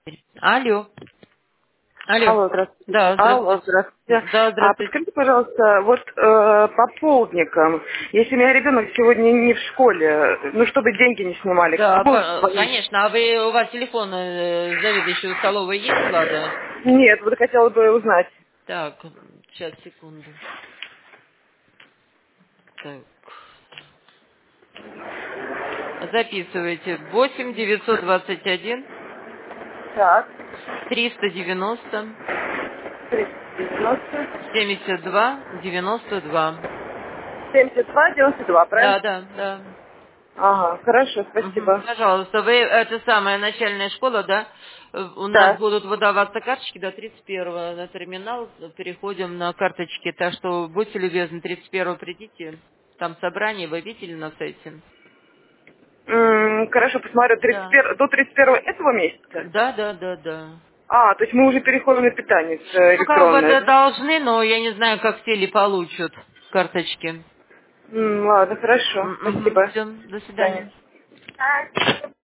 Алло. Алло. Алло, здравствуйте. Да, Алло, здравствуйте. здравствуйте. Да, А здравствуйте. подскажите, пожалуйста, вот по полдникам, если у меня ребенок сегодня не в школе, ну, чтобы деньги не снимали, Да, кому звонить? конечно. А у вас телефон заведующего столовой есть, Влада? Нет, вот хотела бы узнать. Так, сейчас, секунду. Так. Записывайте. 8 921 Так, 390 390 72 92. 72 92, правильно? Да, да, да. Ага, хорошо, Мгм. спасибо. Пожалуйста, вы, это самая начальная школа, да? У нас Да. будут выдаваться карточки до 31-го на терминал, переходим на карточки, так что будьте любезны, 31-го придите, там собрание, вы видели на сайте? Хорошо, посмотрю, Да. до 31 этого месяца? Да, да, да, да. А, то есть мы уже переходим на питание Ну, как бы электронное, да, да? должны, но я не знаю, как все ли получат карточки. Ладно, хорошо, спасибо. Все, до До свидания. свидания.